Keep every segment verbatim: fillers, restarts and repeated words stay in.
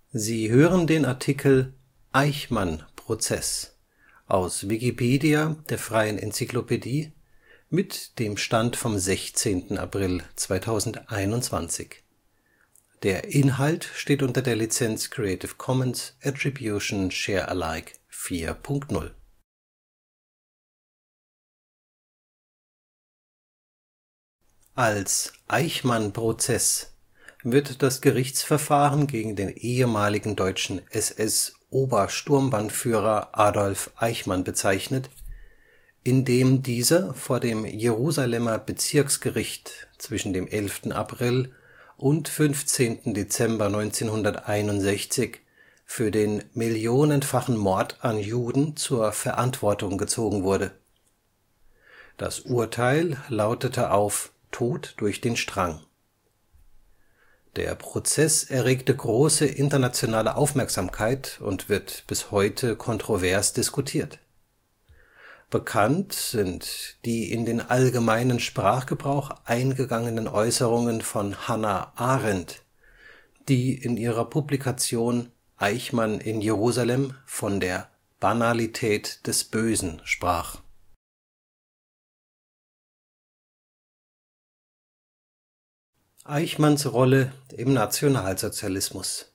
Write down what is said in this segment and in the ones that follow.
Sie hören den Artikel Eichmann-Prozess, aus Wikipedia, der freien Enzyklopädie. Mit dem Stand vom Der Inhalt steht unter der Lizenz Creative Commons Attribution Share Alike vier Punkt null. Als Eichmann-Prozess wird das Gerichtsverfahren gegen den ehemaligen deutschen S S-Obersturmbannführer Adolf Eichmann bezeichnet, in dem dieser vor dem Jerusalemer Bezirksgericht zwischen dem elften April und fünfzehnten Dezember neunzehnhunderteinundsechzig für den millionenfachen Mord an Juden zur Verantwortung gezogen wurde. Das Urteil lautete auf Tod durch den Strang. Der Prozess erregte große internationale Aufmerksamkeit und wird bis heute kontrovers diskutiert. Bekannt sind die in den allgemeinen Sprachgebrauch eingegangenen Äußerungen von Hannah Arendt, die in ihrer Publikation Eichmann in Jerusalem von der Banalität des Bösen sprach. Eichmanns Rolle im Nationalsozialismus.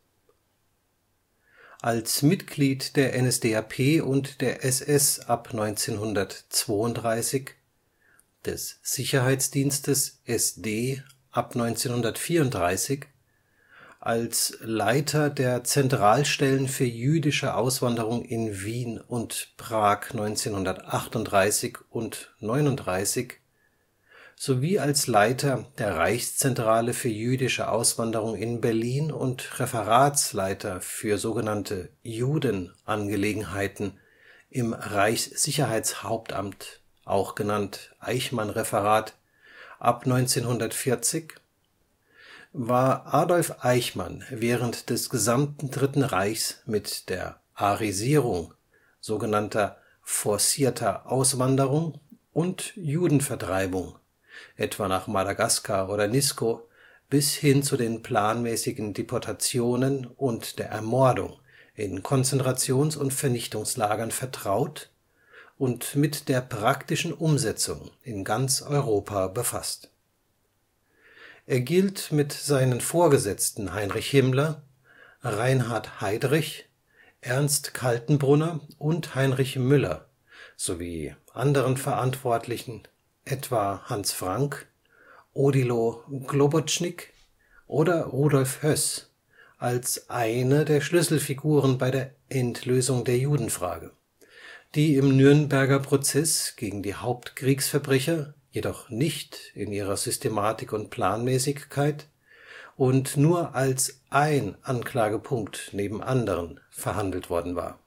Als Mitglied der N S D A P und der S S ab neunzehnhundertzweiunddreißig, des Sicherheitsdienstes S D ab neunzehnhundertvierunddreißig, als Leiter der Zentralstellen für jüdische Auswanderung in Wien und Prag neunzehnhundertachtunddreißig und neununddreißig sowie als Leiter der Reichszentrale für jüdische Auswanderung in Berlin und Referatsleiter für sogenannte Judenangelegenheiten im Reichssicherheitshauptamt, auch genannt Eichmann-Referat, ab neunzehnhundertvierzig, war Adolf Eichmann während des gesamten Dritten Reichs mit der Arisierung sogenannter forcierter Auswanderung und Judenvertreibung, etwa nach Madagaskar oder Nisko, bis hin zu den planmäßigen Deportationen und der Ermordung in Konzentrations- und Vernichtungslagern vertraut und mit der praktischen Umsetzung in ganz Europa befasst. Er gilt mit seinen Vorgesetzten Heinrich Himmler, Reinhard Heydrich, Ernst Kaltenbrunner und Heinrich Müller sowie anderen Verantwortlichen, etwa Hans Frank, Odilo Globocnik oder Rudolf Höss, als eine der Schlüsselfiguren bei der Endlösung der Judenfrage, die im Nürnberger Prozess gegen die Hauptkriegsverbrecher jedoch nicht in ihrer Systematik und Planmäßigkeit und nur als ein Anklagepunkt neben anderen verhandelt worden war.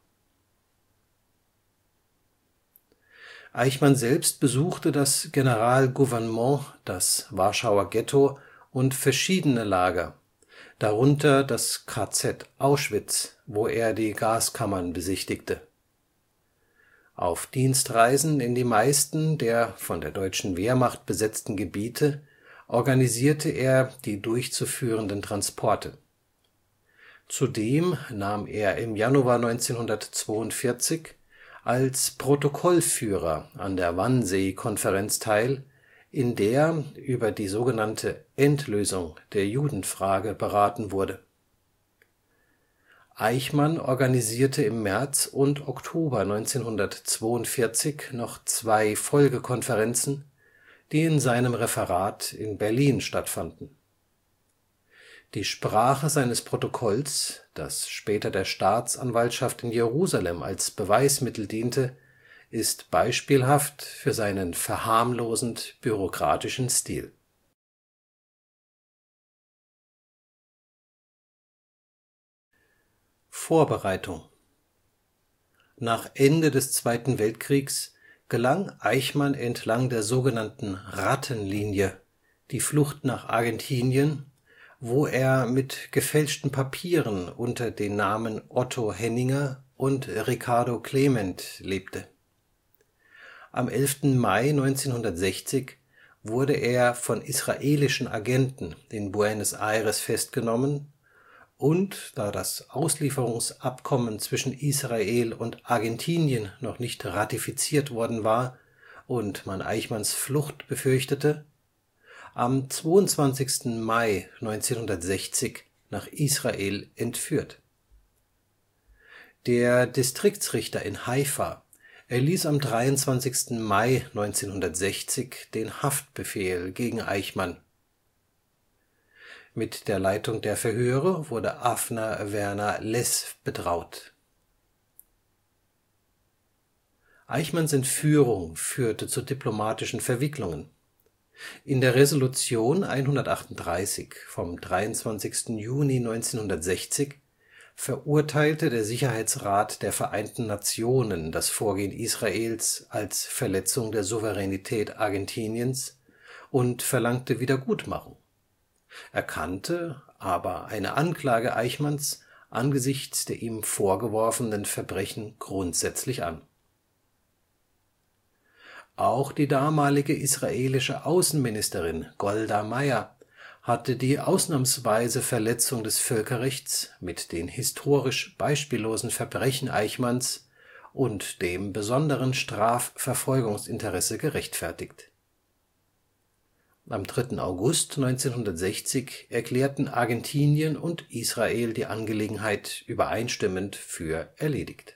Eichmann selbst besuchte das Generalgouvernement, das Warschauer Ghetto und verschiedene Lager, darunter das K Z Auschwitz, wo er die Gaskammern besichtigte. Auf Dienstreisen in die meisten der von der deutschen Wehrmacht besetzten Gebiete organisierte er die durchzuführenden Transporte. Zudem nahm er im Januar neunzehnhundertzweiundvierzig als Protokollführer an der Wannsee-Konferenz teil, in der über die sogenannte Endlösung der Judenfrage beraten wurde. Eichmann organisierte im März und Oktober neunzehnhundertzweiundvierzig noch zwei Folgekonferenzen, die in seinem Referat in Berlin stattfanden. Die Sprache seines Protokolls, das später der Staatsanwaltschaft in Jerusalem als Beweismittel diente, ist beispielhaft für seinen verharmlosend bürokratischen Stil. Vorbereitung. Nach Ende des Zweiten Weltkriegs gelang Eichmann entlang der sogenannten Rattenlinie die Flucht nach Argentinien, wo er mit gefälschten Papieren unter den Namen Otto Henninger und Ricardo Clement lebte. Am elften Mai neunzehnhundertsechzig wurde er von israelischen Agenten in Buenos Aires festgenommen Und da das Auslieferungsabkommen zwischen Israel und Argentinien noch nicht ratifiziert worden war und man Eichmanns Flucht befürchtete, am zweiundzwanzigsten Mai neunzehnhundertsechzig nach Israel entführt. Der Distriktsrichter in Haifa erließ am dreiundzwanzigsten Mai neunzehnhundertsechzig den Haftbefehl gegen Eichmann. Mit der Leitung der Verhöre wurde Avner Werner Less betraut. Eichmanns Entführung führte zu diplomatischen Verwicklungen. In der Resolution hundertachtunddreißig vom dreiundzwanzigsten Juni neunzehnhundertsechzig verurteilte der Sicherheitsrat der Vereinten Nationen das Vorgehen Israels als Verletzung der Souveränität Argentiniens und verlangte Wiedergutmachung, erkannte aber eine Anklage Eichmanns angesichts der ihm vorgeworfenen Verbrechen grundsätzlich an. Auch die damalige israelische Außenministerin Golda Meir hatte die ausnahmsweise Verletzung des Völkerrechts mit den historisch beispiellosen Verbrechen Eichmanns und dem besonderen Strafverfolgungsinteresse gerechtfertigt. Am dritten August neunzehnhundertsechzig erklärten Argentinien und Israel die Angelegenheit übereinstimmend für erledigt.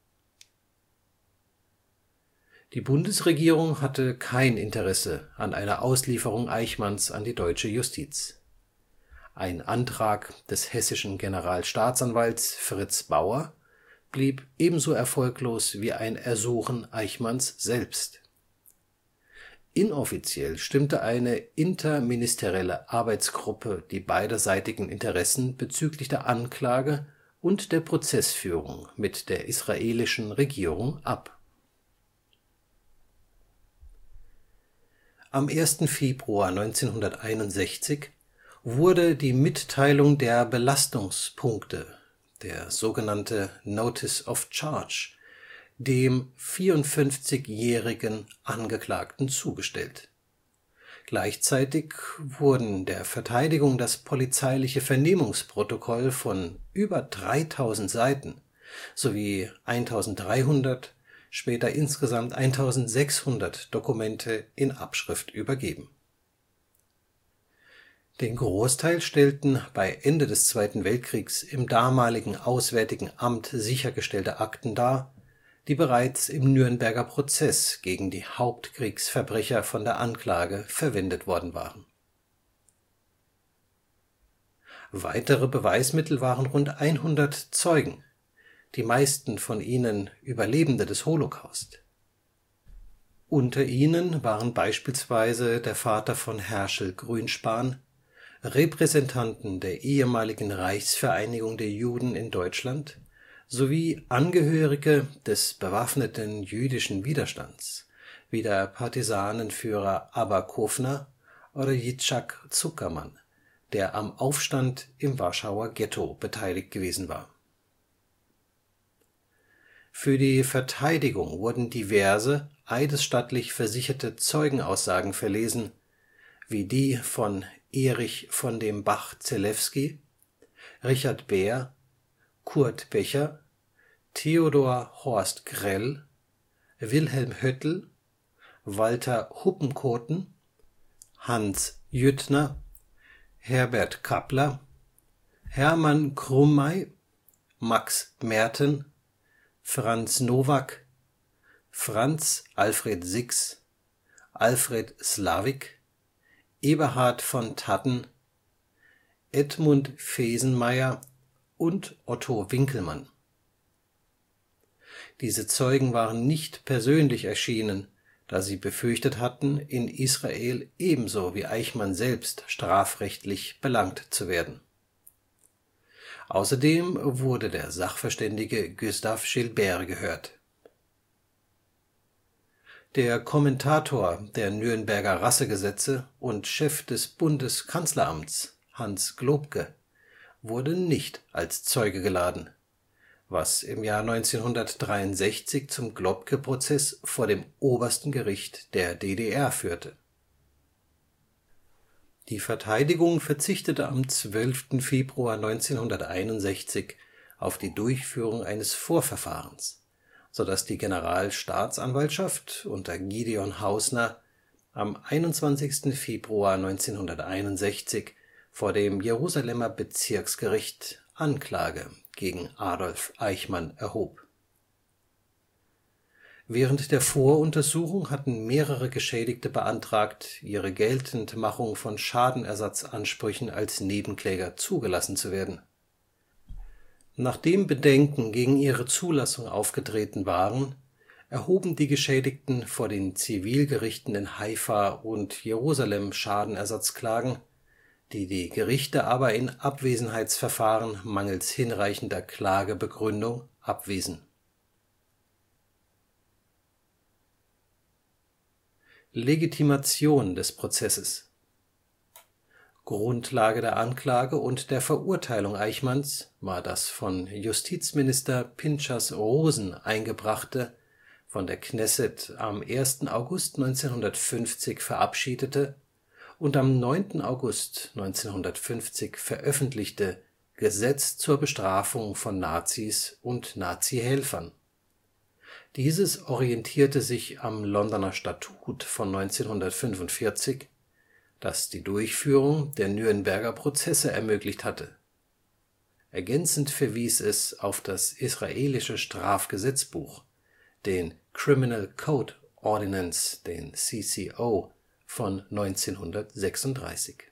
Die Bundesregierung hatte kein Interesse an einer Auslieferung Eichmanns an die deutsche Justiz. Ein Antrag des hessischen Generalstaatsanwalts Fritz Bauer blieb ebenso erfolglos wie ein Ersuchen Eichmanns selbst. Inoffiziell stimmte eine interministerielle Arbeitsgruppe die beiderseitigen Interessen bezüglich der Anklage und der Prozessführung mit der israelischen Regierung ab. Am ersten Februar neunzehnhunderteinundsechzig wurde die Mitteilung der Belastungspunkte, der sogenannte Notice of Charge, dem vierundfünfzigjährigen Angeklagten zugestellt. Gleichzeitig wurden der Verteidigung das polizeiliche Vernehmungsprotokoll von über dreitausend Seiten sowie eintausenddreihundert, später insgesamt eintausendsechshundert Dokumente in Abschrift übergeben. Den Großteil stellten bei Ende des Zweiten Weltkriegs im damaligen Auswärtigen Amt sichergestellte Akten dar, die bereits im Nürnberger Prozess gegen die Hauptkriegsverbrecher von der Anklage verwendet worden waren. Weitere Beweismittel waren rund hundert Zeugen, die meisten von ihnen Überlebende des Holocaust. Unter ihnen waren beispielsweise der Vater von Herschel Grünspan, Repräsentanten der ehemaligen Reichsvereinigung der Juden in Deutschland sowie Angehörige des bewaffneten jüdischen Widerstands, wie der Partisanenführer Abba Kovner oder Jitschak Zuckermann, der am Aufstand im Warschauer Ghetto beteiligt gewesen war. Für die Verteidigung wurden diverse eidesstattlich versicherte Zeugenaussagen verlesen, wie die von Erich von dem Bach-Zelewski, Richard Beer, Kurt Becher, Theodor Horst Grell, Wilhelm Höttl, Walter Huppenkoten, Hans Jüttner, Herbert Kappler, Hermann Krummey, Max Merten, Franz Nowak, Franz Alfred Six, Alfred Slavik, Eberhard von Tatten, Edmund Fesenmeyer und Otto Winkelmann. Diese Zeugen waren nicht persönlich erschienen, da sie befürchtet hatten, in Israel ebenso wie Eichmann selbst strafrechtlich belangt zu werden. Außerdem wurde der Sachverständige Gustave Gilbert gehört. Der Kommentator der Nürnberger Rassegesetze und Chef des Bundeskanzleramts, Hans Globke, wurde nicht als Zeuge geladen, was im Jahr neunzehnhundertdreiundsechzig zum Globke-Prozess vor dem Obersten Gericht der D D R führte. Die Verteidigung verzichtete am zwölften Februar neunzehnhunderteinundsechzig auf die Durchführung eines Vorverfahrens, sodass die Generalstaatsanwaltschaft unter Gideon Hausner am einundzwanzigsten Februar neunzehnhunderteinundsechzig vor dem Jerusalemer Bezirksgericht Anklage gegen Adolf Eichmann erhob. Während der Voruntersuchung hatten mehrere Geschädigte beantragt, ihre Geltendmachung von Schadenersatzansprüchen als Nebenkläger zugelassen zu werden. Nachdem Bedenken gegen ihre Zulassung aufgetreten waren, erhoben die Geschädigten vor den Zivilgerichten in Haifa und Jerusalem Schadenersatzklagen, die die Gerichte aber in Abwesenheitsverfahren mangels hinreichender Klagebegründung abwiesen. Legitimation des Prozesses. Grundlage der Anklage und der Verurteilung Eichmanns war das von Justizminister Pinchas Rosen eingebrachte, von der Knesset am ersten August neunzehnhundertfünfzig verabschiedete und am neunten August neunzehnhundertfünfzig veröffentlichte Gesetz zur Bestrafung von Nazis und Nazi-Helfern. Dieses orientierte sich am Londoner Statut von neunzehnhundertfünfundvierzig, das die Durchführung der Nürnberger Prozesse ermöglicht hatte. Ergänzend verwies es auf das israelische Strafgesetzbuch, den Criminal Code Ordinance, den C C O, von neunzehnhundertsechsunddreißig.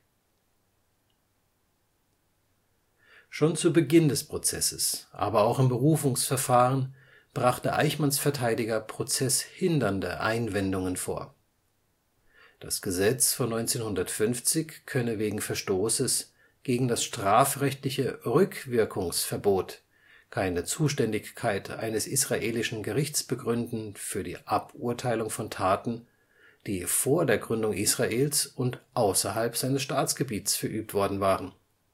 Schon zu Beginn des Prozesses, aber auch im Berufungsverfahren, brachte Eichmanns Verteidiger prozesshindernde Einwendungen vor. Das Gesetz von neunzehnhundertfünfzig könne wegen Verstoßes gegen das strafrechtliche Rückwirkungsverbot keine Zuständigkeit eines israelischen Gerichts begründen für die Aburteilung von Taten, die vor der Gründung Israels und außerhalb seines Staatsgebiets verübt worden waren.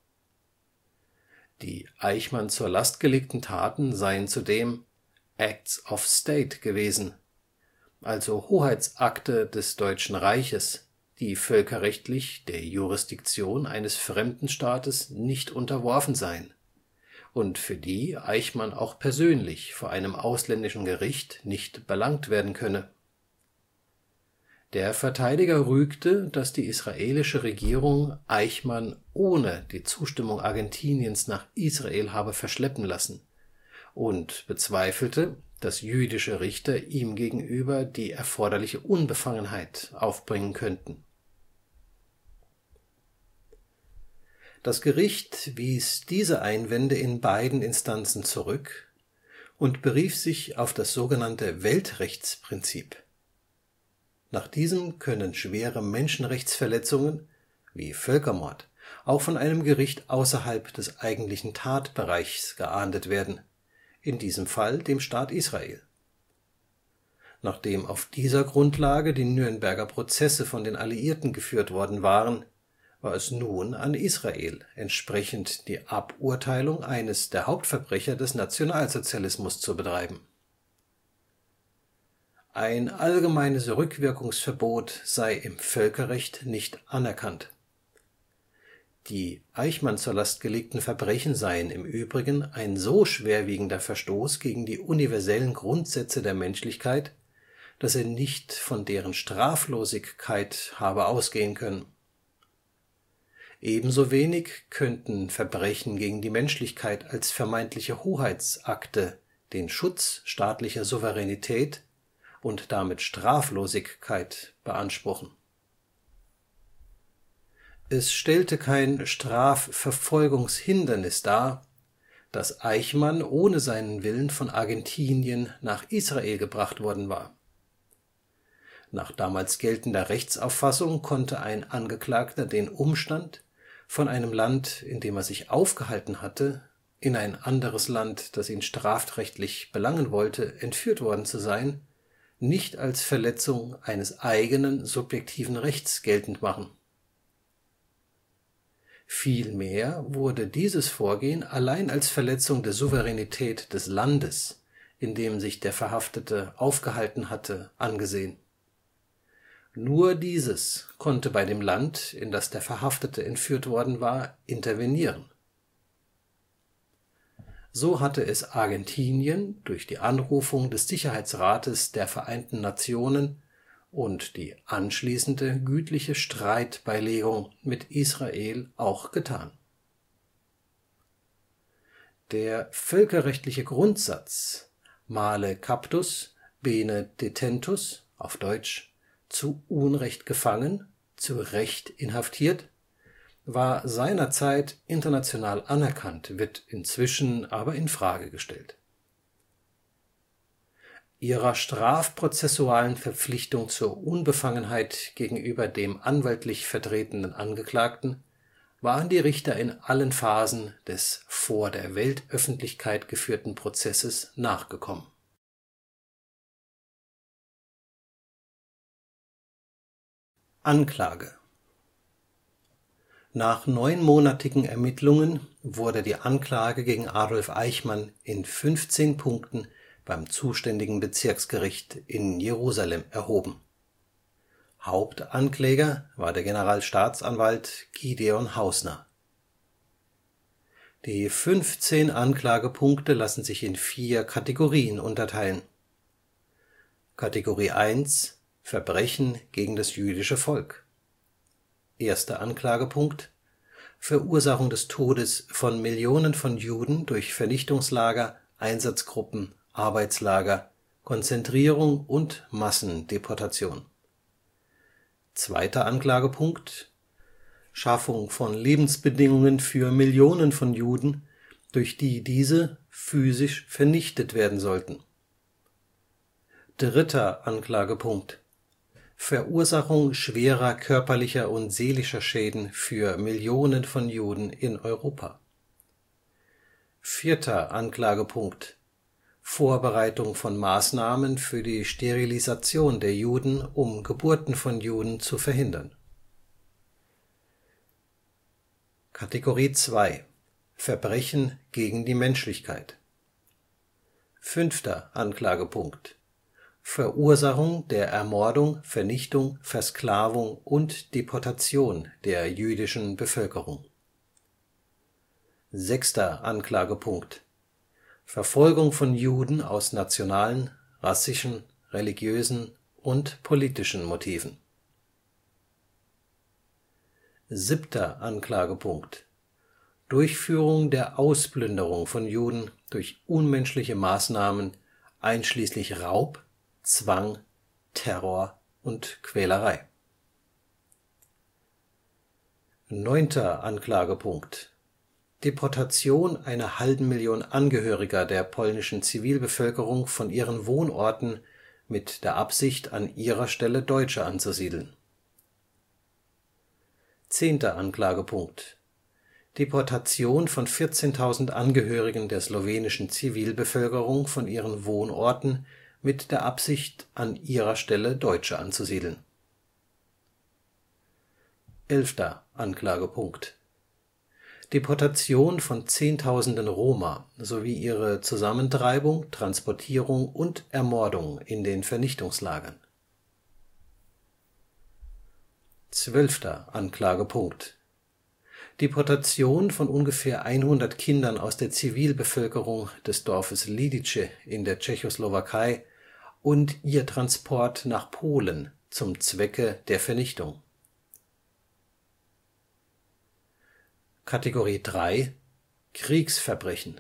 Die Eichmann zur Last gelegten Taten seien zudem Acts of State gewesen, also Hoheitsakte des Deutschen Reiches, die völkerrechtlich der Jurisdiktion eines fremden Staates nicht unterworfen seien und für die Eichmann auch persönlich vor einem ausländischen Gericht nicht belangt werden könne. Der Verteidiger rügte, dass die israelische Regierung Eichmann ohne die Zustimmung Argentiniens nach Israel habe verschleppen lassen und bezweifelte, dass jüdische Richter ihm gegenüber die erforderliche Unbefangenheit aufbringen könnten. Das Gericht wies diese Einwände in beiden Instanzen zurück und berief sich auf das sogenannte Weltrechtsprinzip. Nach diesem können schwere Menschenrechtsverletzungen, wie Völkermord, auch von einem Gericht außerhalb des eigentlichen Tatbereichs geahndet werden, in diesem Fall dem Staat Israel. Nachdem auf dieser Grundlage die Nürnberger Prozesse von den Alliierten geführt worden waren, war es nun an Israel, entsprechend die Aburteilung eines der Hauptverbrecher des Nationalsozialismus zu betreiben. Ein allgemeines Rückwirkungsverbot sei im Völkerrecht nicht anerkannt. Die Eichmann zur Last gelegten Verbrechen seien im Übrigen ein so schwerwiegender Verstoß gegen die universellen Grundsätze der Menschlichkeit, dass er nicht von deren Straflosigkeit habe ausgehen können. Ebenso wenig könnten Verbrechen gegen die Menschlichkeit als vermeintliche Hoheitsakte den Schutz staatlicher Souveränität und damit Straflosigkeit beanspruchen. Es stellte kein Strafverfolgungshindernis dar, dass Eichmann ohne seinen Willen von Argentinien nach Israel gebracht worden war. Nach damals geltender Rechtsauffassung konnte ein Angeklagter den Umstand, von einem Land, in dem er sich aufgehalten hatte, in ein anderes Land, das ihn strafrechtlich belangen wollte, entführt worden zu sein, nicht als Verletzung eines eigenen subjektiven Rechts geltend machen. Vielmehr wurde dieses Vorgehen allein als Verletzung der Souveränität des Landes, in dem sich der Verhaftete aufgehalten hatte, angesehen. Nur dieses konnte bei dem Land, in das der Verhaftete entführt worden war, intervenieren. So hatte es Argentinien durch die Anrufung des Sicherheitsrates der Vereinten Nationen und die anschließende gütliche Streitbeilegung mit Israel auch getan. Der völkerrechtliche Grundsatz male captus, bene detentus auf Deutsch zu Unrecht gefangen, zu Recht inhaftiert, war seinerzeit international anerkannt, wird inzwischen aber in Frage gestellt. Ihrer strafprozessualen Verpflichtung zur Unbefangenheit gegenüber dem anwaltlich vertretenen Angeklagten waren die Richter in allen Phasen des vor der Weltöffentlichkeit geführten Prozesses nachgekommen. Anklage. Nach neunmonatigen Ermittlungen wurde die Anklage gegen Adolf Eichmann in fünfzehn Punkten beim zuständigen Bezirksgericht in Jerusalem erhoben. Hauptankläger war der Generalstaatsanwalt Gideon Hausner. Die fünfzehn Anklagepunkte lassen sich in vier Kategorien unterteilen. Kategorie eins: Verbrechen gegen das jüdische Volk. Erster Anklagepunkt: Verursachung des Todes von Millionen von Juden durch Vernichtungslager, Einsatzgruppen, Arbeitslager, Konzentrierung und Massendeportation. Zweiter Anklagepunkt: Schaffung von Lebensbedingungen für Millionen von Juden, durch die diese physisch vernichtet werden sollten. Dritter Anklagepunkt: Verursachung schwerer körperlicher und seelischer Schäden für Millionen von Juden in Europa. Vierter Anklagepunkt: Vorbereitung von Maßnahmen für die Sterilisation der Juden, um Geburten von Juden zu verhindern. Kategorie zwei: Verbrechen gegen die Menschlichkeit. Fünfter Anklagepunkt: Verursachung der Ermordung, Vernichtung, Versklavung und Deportation der jüdischen Bevölkerung. Sechster Anklagepunkt: Verfolgung von Juden aus nationalen, rassischen, religiösen und politischen Motiven. Siebter Anklagepunkt: Durchführung der Ausplünderung von Juden durch unmenschliche Maßnahmen einschließlich Raub, Zwang, Terror und Quälerei. Neunter Anklagepunkt: Deportation einer halben Million Angehöriger der polnischen Zivilbevölkerung von ihren Wohnorten mit der Absicht, an ihrer Stelle Deutsche anzusiedeln. Zehnter Anklagepunkt: Deportation von vierzehntausend Angehörigen der slowenischen Zivilbevölkerung von ihren Wohnorten mit der Absicht, an ihrer Stelle Deutsche anzusiedeln. Elfter Anklagepunkt: Deportation von Zehntausenden Roma sowie ihre Zusammentreibung, Transportierung und Ermordung in den Vernichtungslagern. Zwölfter Anklagepunkt: Deportation von ungefähr hundert Kindern aus der Zivilbevölkerung des Dorfes Lidice in der Tschechoslowakei und ihr Transport nach Polen zum Zwecke der Vernichtung. Kategorie drei: Kriegsverbrechen.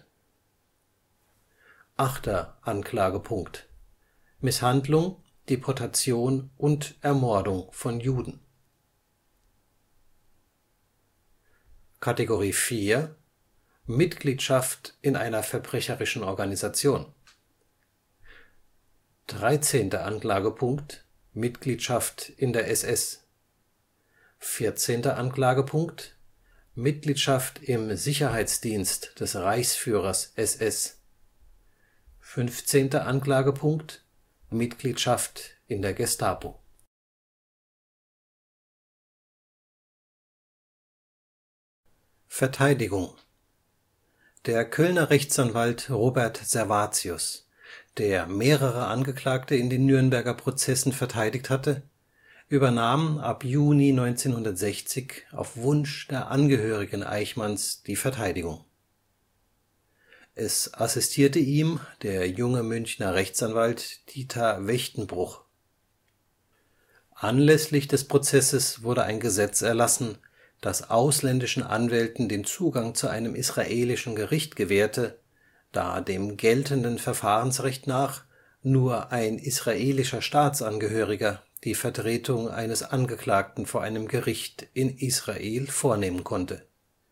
Achter Anklagepunkt: Misshandlung, Deportation und Ermordung von Juden. Kategorie vier: Mitgliedschaft in einer verbrecherischen Organisation. dreizehnter Anklagepunkt: Mitgliedschaft in der S S. vierzehnter Anklagepunkt: Mitgliedschaft im Sicherheitsdienst des Reichsführers S S. fünfzehnter Anklagepunkt: Mitgliedschaft in der Gestapo. Verteidigung. Der Kölner Rechtsanwalt Robert Servatius, der mehrere Angeklagte in den Nürnberger Prozessen verteidigt hatte, übernahm ab Juni neunzehnhundertsechzig auf Wunsch der Angehörigen Eichmanns die Verteidigung. Es assistierte ihm der junge Münchner Rechtsanwalt Dieter Wächtenbruch. Anlässlich des Prozesses wurde ein Gesetz erlassen, das ausländischen Anwälten den Zugang zu einem israelischen Gericht gewährte, da dem geltenden Verfahrensrecht nach nur ein israelischer Staatsangehöriger die Vertretung eines Angeklagten vor einem Gericht in Israel vornehmen konnte.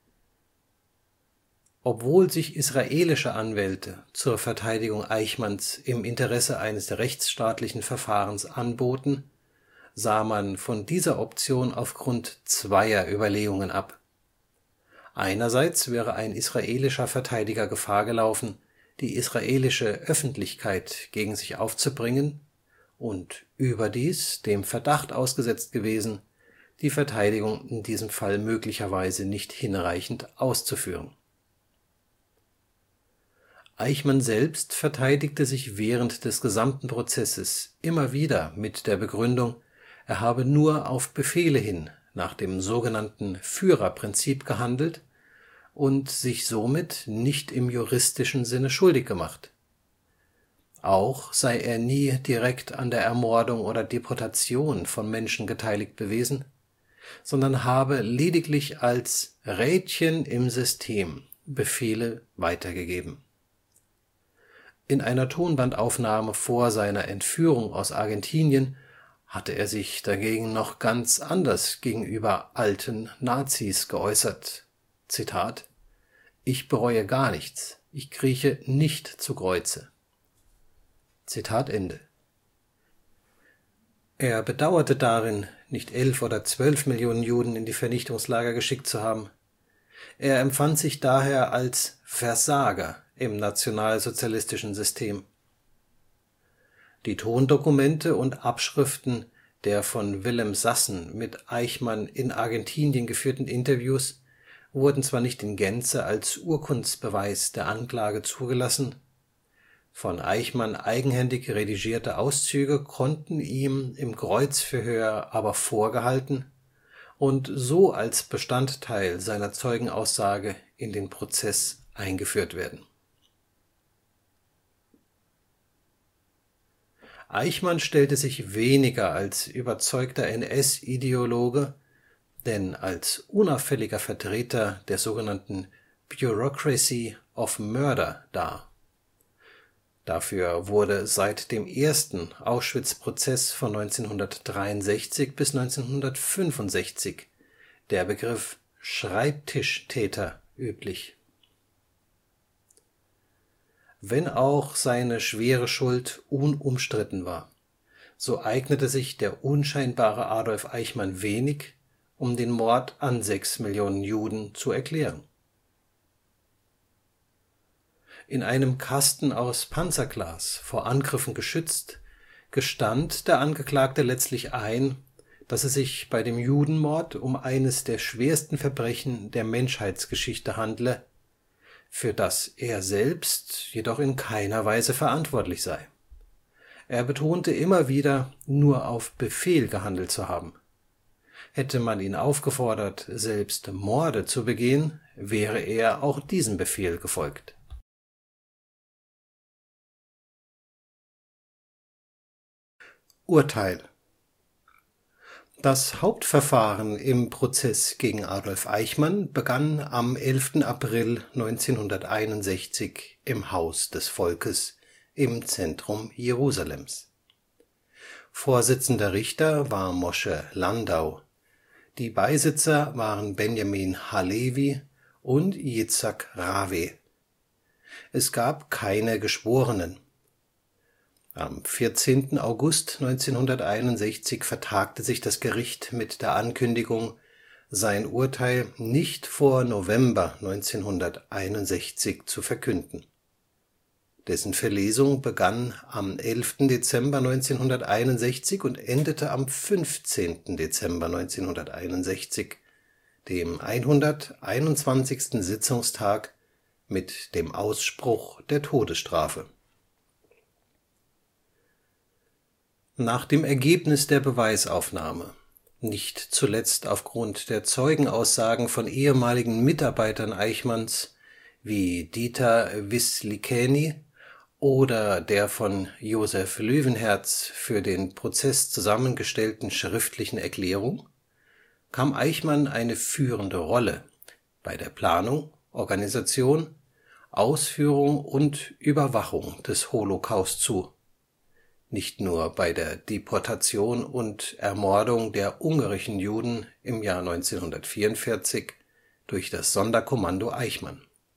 Obwohl sich israelische Anwälte zur Verteidigung Eichmanns im Interesse eines rechtsstaatlichen Verfahrens anboten, sah man von dieser Option aufgrund zweier Überlegungen ab. Einerseits wäre ein israelischer Verteidiger Gefahr gelaufen, die israelische Öffentlichkeit gegen sich aufzubringen, und überdies dem Verdacht ausgesetzt gewesen, die Verteidigung in diesem Fall möglicherweise nicht hinreichend auszuführen. Eichmann selbst verteidigte sich während des gesamten Prozesses immer wieder mit der Begründung, er habe nur auf Befehle hin nach dem sogenannten Führerprinzip gehandelt und sich somit nicht im juristischen Sinne schuldig gemacht. Auch sei er nie direkt an der Ermordung oder Deportation von Menschen beteiligt gewesen, sondern habe lediglich als Rädchen im System Befehle weitergegeben. In einer Tonbandaufnahme vor seiner Entführung aus Argentinien hatte er sich dagegen noch ganz anders gegenüber alten Nazis geäußert. Zitat: Ich bereue gar nichts, ich krieche nicht zu Kreuze. Zitat Ende. Er bedauerte darin, nicht elf oder zwölf Millionen Juden in die Vernichtungslager geschickt zu haben. Er empfand sich daher als Versager im nationalsozialistischen System. Die Tondokumente und Abschriften der von Wilhelm Sassen mit Eichmann in Argentinien geführten Interviews wurden zwar nicht in Gänze als Urkundsbeweis der Anklage zugelassen, von Eichmann eigenhändig redigierte Auszüge konnten ihm im Kreuzverhör aber vorgehalten und so als Bestandteil seiner Zeugenaussage in den Prozess eingeführt werden. Eichmann stellte sich weniger als überzeugter N S-Ideologe, denn als unauffälliger Vertreter der sogenannten Bureaucracy of Murder dar. Dafür wurde seit dem ersten Auschwitz-Prozess von neunzehnhundertdreiundsechzig bis neunzehnhundertfünfundsechzig der Begriff Schreibtischtäter üblich. Wenn auch seine schwere Schuld unumstritten war, so eignete sich der unscheinbare Adolf Eichmann wenig, um den Mord an sechs Millionen Juden zu erklären. In einem Kasten aus Panzerglas vor Angriffen geschützt, gestand der Angeklagte letztlich ein, dass es sich bei dem Judenmord um eines der schwersten Verbrechen der Menschheitsgeschichte handle, für das er selbst jedoch in keiner Weise verantwortlich sei. Er betonte immer wieder, nur auf Befehl gehandelt zu haben. Hätte man ihn aufgefordert, selbst Morde zu begehen, wäre er auch diesem Befehl gefolgt. Urteil: Das Hauptverfahren im Prozess gegen Adolf Eichmann begann am elften April neunzehnhunderteinundsechzig im Haus des Volkes im Zentrum Jerusalems. Vorsitzender Richter war Moshe Landau, die Beisitzer waren Benjamin Halevi und Yitzhak Raveh. Es gab keine Geschworenen. Am vierzehnten August neunzehnhunderteinundsechzig vertagte sich das Gericht mit der Ankündigung, sein Urteil nicht vor November neunzehnhunderteinundsechzig zu verkünden. Dessen Verlesung begann am elften Dezember neunzehnhunderteinundsechzig und endete am fünfzehnten Dezember neunzehnhunderteinundsechzig, dem hunderteinundzwanzigsten Sitzungstag, mit dem Ausspruch der Todesstrafe. Nach dem Ergebnis der Beweisaufnahme, nicht zuletzt aufgrund der Zeugenaussagen von ehemaligen Mitarbeitern Eichmanns wie Dieter Wislikäni oder der von Josef Löwenherz für den Prozess zusammengestellten schriftlichen Erklärung, kam Eichmann eine führende Rolle bei der Planung, Organisation, Ausführung und Überwachung des Holocaust zu, nicht nur bei der Deportation und Ermordung der ungarischen Juden im Jahr neunzehnhundertvierundvierzig durch das Sonderkommando Eichmann.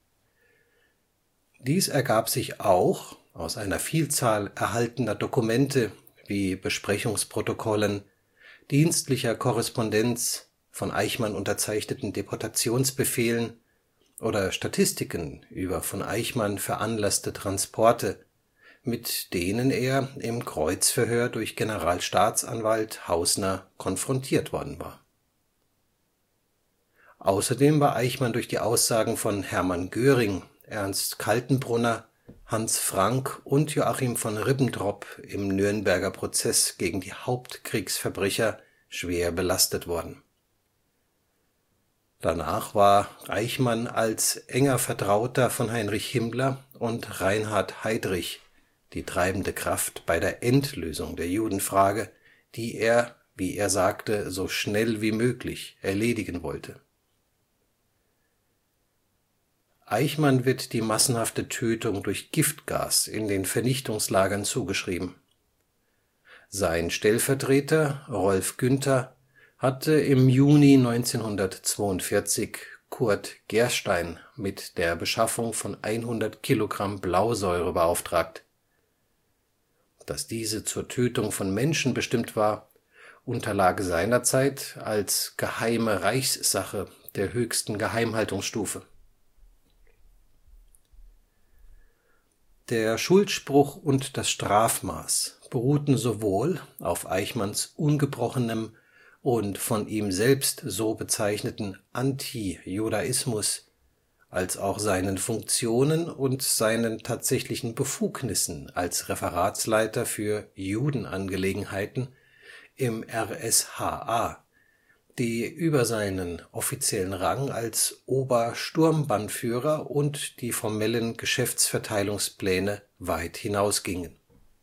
Dies ergab sich auch aus einer Vielzahl erhaltener Dokumente wie Besprechungsprotokollen, dienstlicher Korrespondenz, von Eichmann unterzeichneten Deportationsbefehlen oder Statistiken über von Eichmann veranlasste Transporte, mit denen er im Kreuzverhör durch Generalstaatsanwalt Hausner konfrontiert worden war. Außerdem war Eichmann durch die Aussagen von Hermann Göring, Ernst Kaltenbrunner, Hans Frank und Joachim von Ribbentrop im Nürnberger Prozess gegen die Hauptkriegsverbrecher schwer belastet worden. Danach war Eichmann als enger Vertrauter von Heinrich Himmler und Reinhard Heydrich die treibende Kraft bei der Endlösung der Judenfrage, die er, wie er sagte, so schnell wie möglich erledigen wollte. Eichmann wird die massenhafte Tötung durch Giftgas in den Vernichtungslagern zugeschrieben. Sein Stellvertreter Rolf Günther hatte im Juni neunzehnhundertzweiundvierzig Kurt Gerstein mit der Beschaffung von hundert Kilogramm Blausäure beauftragt. Dass diese zur Tötung von Menschen bestimmt war, unterlag seinerzeit als geheime Reichssache der höchsten Geheimhaltungsstufe. Der Schuldspruch und das Strafmaß beruhten sowohl auf Eichmanns ungebrochenem und von ihm selbst so bezeichneten Anti-Judaismus als auch seinen Funktionen und seinen tatsächlichen Befugnissen als Referatsleiter für Judenangelegenheiten im R S H A, die über seinen offiziellen Rang als Obersturmbannführer und die formellen Geschäftsverteilungspläne weit hinausgingen.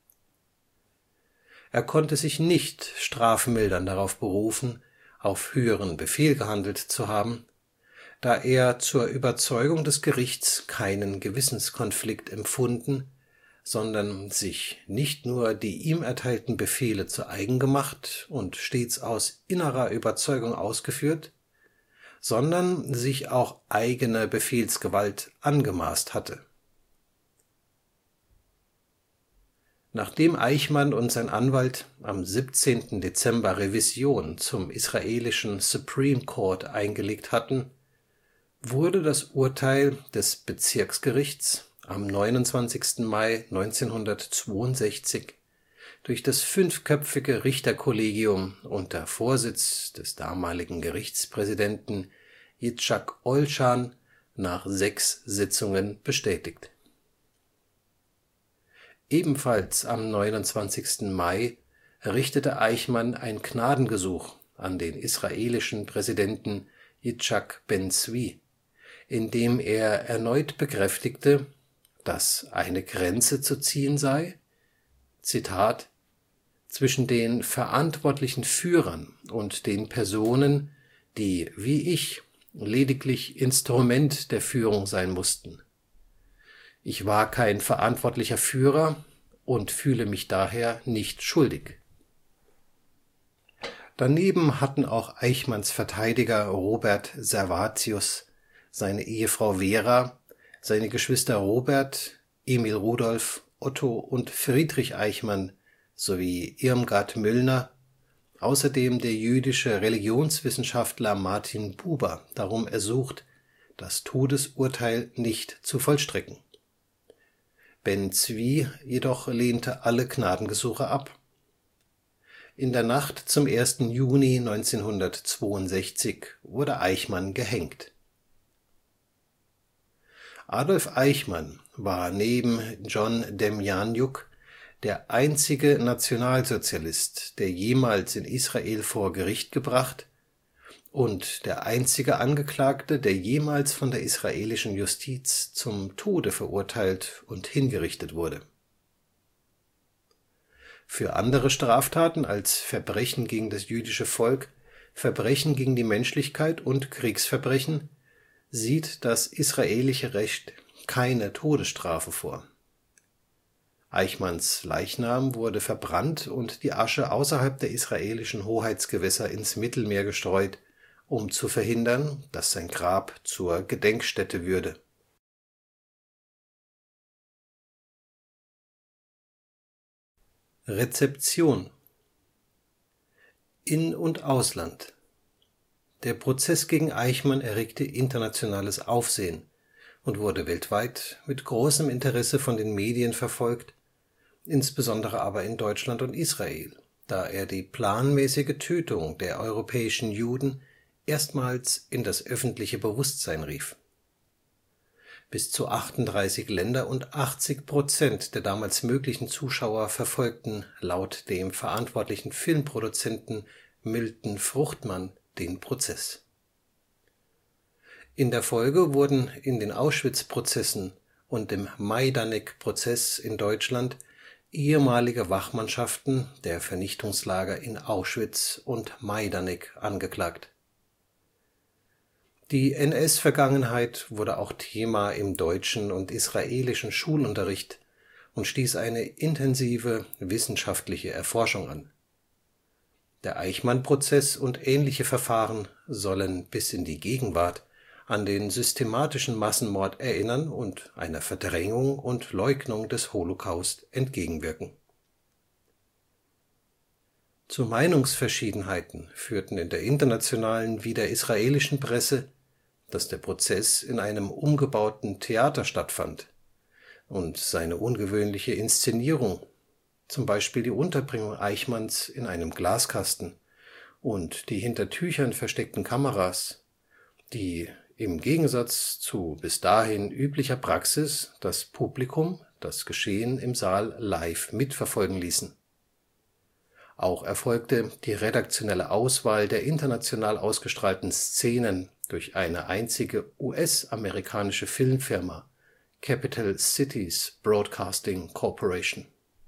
Er konnte sich nicht strafmildernd darauf berufen, auf höheren Befehl gehandelt zu haben, da er zur Überzeugung des Gerichts keinen Gewissenskonflikt empfunden, sondern sich nicht nur die ihm erteilten Befehle zu eigen gemacht und stets aus innerer Überzeugung ausgeführt, sondern sich auch eigene Befehlsgewalt angemaßt hatte. Nachdem Eichmann und sein Anwalt am siebzehnten Dezember Revision zum israelischen Supreme Court eingelegt hatten, wurde das Urteil des Bezirksgerichts am neunundzwanzigsten Mai neunzehnhundertzweiundsechzig durch das fünfköpfige Richterkollegium unter Vorsitz des damaligen Gerichtspräsidenten Yitzhak Olshan nach sechs Sitzungen bestätigt. Ebenfalls am neunundzwanzigsten Mai richtete Eichmann ein Gnadengesuch an den israelischen Präsidenten Yitzhak Ben-Zvi, in dem er erneut bekräftigte, dass eine Grenze zu ziehen sei, Zitat, zwischen den verantwortlichen Führern und den Personen, die, wie ich, lediglich Instrument der Führung sein mussten. Ich war kein verantwortlicher Führer und fühle mich daher nicht schuldig. Daneben hatten auch Eichmanns Verteidiger Robert Servatius, seine Ehefrau Vera, seine Geschwister Robert, Emil Rudolf, Otto und Friedrich Eichmann sowie Irmgard Müllner, außerdem der jüdische Religionswissenschaftler Martin Buber darum ersucht, das Todesurteil nicht zu vollstrecken. Ben-Zvi jedoch lehnte alle Gnadengesuche ab. In der Nacht zum ersten Juni neunzehnhundertzweiundsechzig wurde Eichmann gehängt. Adolf Eichmann war neben John Demjanjuk der einzige Nationalsozialist, der jemals in Israel vor Gericht gebracht und der einzige Angeklagte, der jemals von der israelischen Justiz zum Tode verurteilt und hingerichtet wurde. Für andere Straftaten als Verbrechen gegen das jüdische Volk, Verbrechen gegen die Menschlichkeit und Kriegsverbrechen sieht das israelische Recht keine Todesstrafe vor. Eichmanns Leichnam wurde verbrannt und die Asche außerhalb der israelischen Hoheitsgewässer ins Mittelmeer gestreut, um zu verhindern, dass sein Grab zur Gedenkstätte würde. Rezeption In- und Ausland. Der Prozess gegen Eichmann erregte internationales Aufsehen und wurde weltweit mit großem Interesse von den Medien verfolgt, insbesondere aber in Deutschland und Israel, da er die planmäßige Tötung der europäischen Juden erstmals in das öffentliche Bewusstsein rief. Bis zu achtunddreißig Länder und achtzig Prozent der damals möglichen Zuschauer verfolgten laut dem verantwortlichen Filmproduzenten Milton Fruchtmann den Prozess. In der Folge wurden in den Auschwitz-Prozessen und dem Majdanek-Prozess in Deutschland ehemalige Wachmannschaften der Vernichtungslager in Auschwitz und Majdanek angeklagt. Die N S-Vergangenheit wurde auch Thema im deutschen und israelischen Schulunterricht und stieß eine intensive wissenschaftliche Erforschung an. Der Eichmann-Prozess und ähnliche Verfahren sollen bis in die Gegenwart an den systematischen Massenmord erinnern und einer Verdrängung und Leugnung des Holocaust entgegenwirken. Zu Meinungsverschiedenheiten führten in der internationalen wie der israelischen Presse, dass der Prozess in einem umgebauten Theater stattfand und seine ungewöhnliche Inszenierung, zum Beispiel die Unterbringung Eichmanns in einem Glaskasten und die hinter Tüchern versteckten Kameras, die im Gegensatz zu bis dahin üblicher Praxis das Publikum das Geschehen im Saal live mitverfolgen ließen. Auch erfolgte die redaktionelle Auswahl der international ausgestrahlten Szenen durch eine einzige U S-amerikanische Filmfirma, Capital Cities Broadcasting Corporation.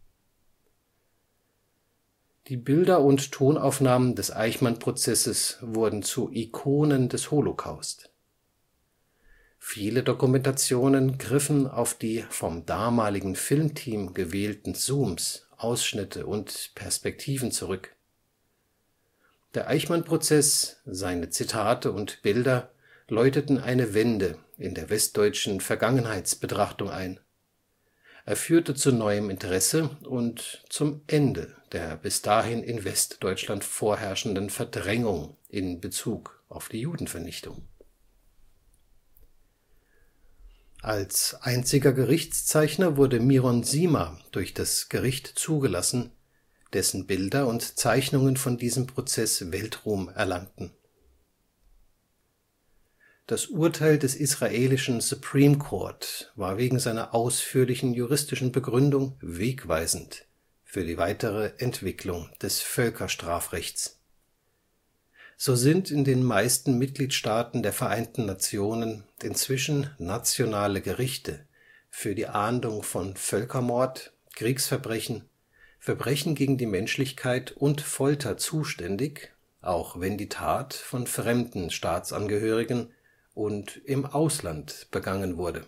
Die Bilder und Tonaufnahmen des Eichmann-Prozesses wurden zu Ikonen des Holocaust. Viele Dokumentationen griffen auf die vom damaligen Filmteam gewählten Zooms, Ausschnitte und Perspektiven zurück. Der Eichmann-Prozess, seine Zitate und Bilder läuteten eine Wende in der westdeutschen Vergangenheitsbetrachtung ein. Er führte zu neuem Interesse und zum Ende der bis dahin in Westdeutschland vorherrschenden Verdrängung in Bezug auf die Judenvernichtung. Als einziger Gerichtszeichner wurde Miron Sima durch das Gericht zugelassen, dessen Bilder und Zeichnungen von diesem Prozess Weltruhm erlangten. Das Urteil des israelischen Supreme Court war wegen seiner ausführlichen juristischen Begründung wegweisend für die weitere Entwicklung des Völkerstrafrechts. So sind in den meisten Mitgliedstaaten der Vereinten Nationen inzwischen nationale Gerichte für die Ahndung von Völkermord, Kriegsverbrechen, Verbrechen gegen die Menschlichkeit und Folter zuständig, auch wenn die Tat von fremden Staatsangehörigen und im Ausland begangen wurde.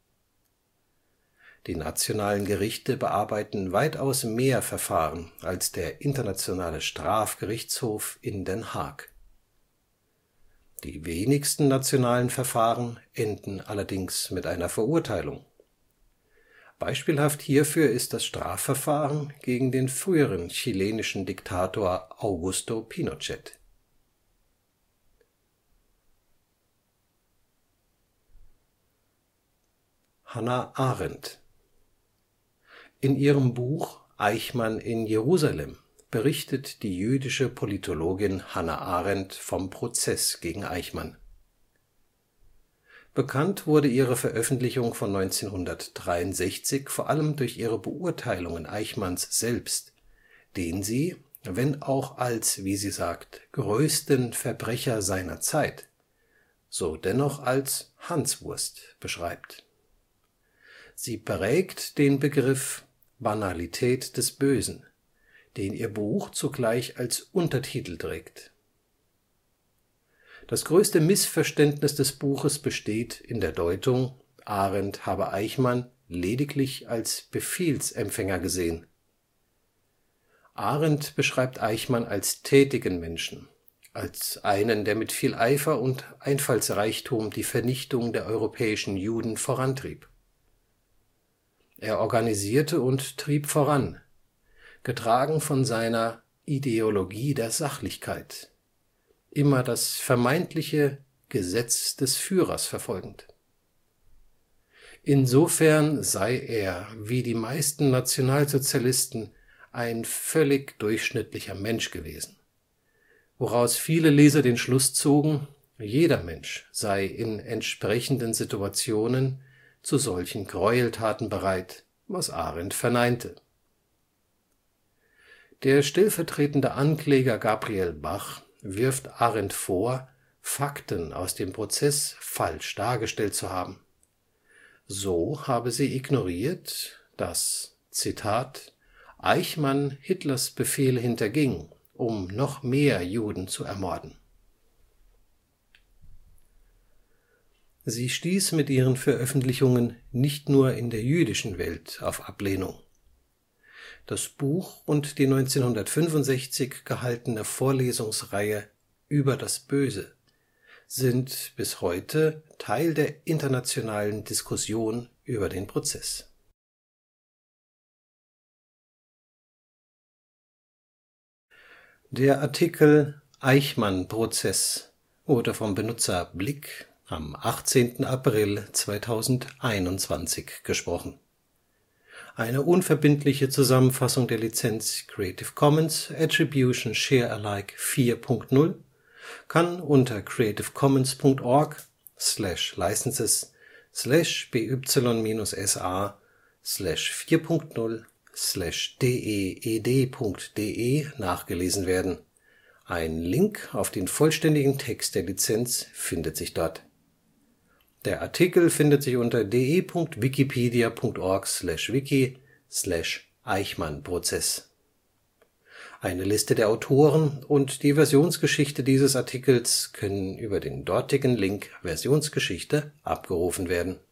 Die nationalen Gerichte bearbeiten weitaus mehr Verfahren als der Internationale Strafgerichtshof in Den Haag. Die wenigsten nationalen Verfahren enden allerdings mit einer Verurteilung. Beispielhaft hierfür ist das Strafverfahren gegen den früheren chilenischen Diktator Augusto Pinochet. Hannah Arendt. In ihrem Buch Eichmann in Jerusalem berichtet die jüdische Politologin Hannah Arendt vom Prozess gegen Eichmann. Bekannt wurde ihre Veröffentlichung von neunzehnhundertdreiundsechzig vor allem durch ihre Beurteilungen Eichmanns selbst, den sie, wenn auch als, wie sie sagt, größten Verbrecher seiner Zeit, so dennoch als „ Hanswurst “beschreibt. Sie prägt den Begriff „ Banalität des Bösen “, den ihr Buch zugleich als Untertitel trägt. Das größte Missverständnis des Buches besteht in der Deutung, Arendt habe Eichmann lediglich als Befehlsempfänger gesehen. Arendt beschreibt Eichmann als tätigen Menschen, als einen, der mit viel Eifer und Einfallsreichtum die Vernichtung der europäischen Juden vorantrieb. Er organisierte und trieb voran, getragen von seiner „ Ideologie der Sachlichkeit “, immer das vermeintliche „ Gesetz des Führers “verfolgend. Insofern sei er, wie die meisten Nationalsozialisten, ein völlig durchschnittlicher Mensch gewesen, woraus viele Leser den Schluss zogen, jeder Mensch sei in entsprechenden Situationen zu solchen Gräueltaten bereit, was Arendt verneinte. Der stellvertretende Ankläger Gabriel Bach wirft Arendt vor, Fakten aus dem Prozess falsch dargestellt zu haben. So habe sie ignoriert, dass „ Zitat, Eichmann Hitlers Befehl hinterging, um noch mehr Juden zu ermorden. “Sie stieß mit ihren Veröffentlichungen nicht nur in der jüdischen Welt auf Ablehnung. Das Buch und die neunzehnhundertfünfundsechzig gehaltene Vorlesungsreihe Über das Böse sind bis heute Teil der internationalen Diskussion über den Prozess. Der Artikel Eichmann-Prozess wurde vom Benutzer Blick am achtzehnten April zweitausendeinundzwanzig gesprochen. Eine unverbindliche Zusammenfassung der Lizenz Creative Commons Attribution Share Alike vier Punkt null kann unter creativecommons Punkt org slash licenses slash B Y minus S A slash vier Punkt null slash D E E D Punkt D E nachgelesen werden. Ein Link auf den vollständigen Text der Lizenz findet sich dort. Der Artikel findet sich unter de Punkt wikipedia Punkt org slash wiki slash Eichmann-Prozess. Eine Liste der Autoren und die Versionsgeschichte dieses Artikels können über den dortigen Link Versionsgeschichte abgerufen werden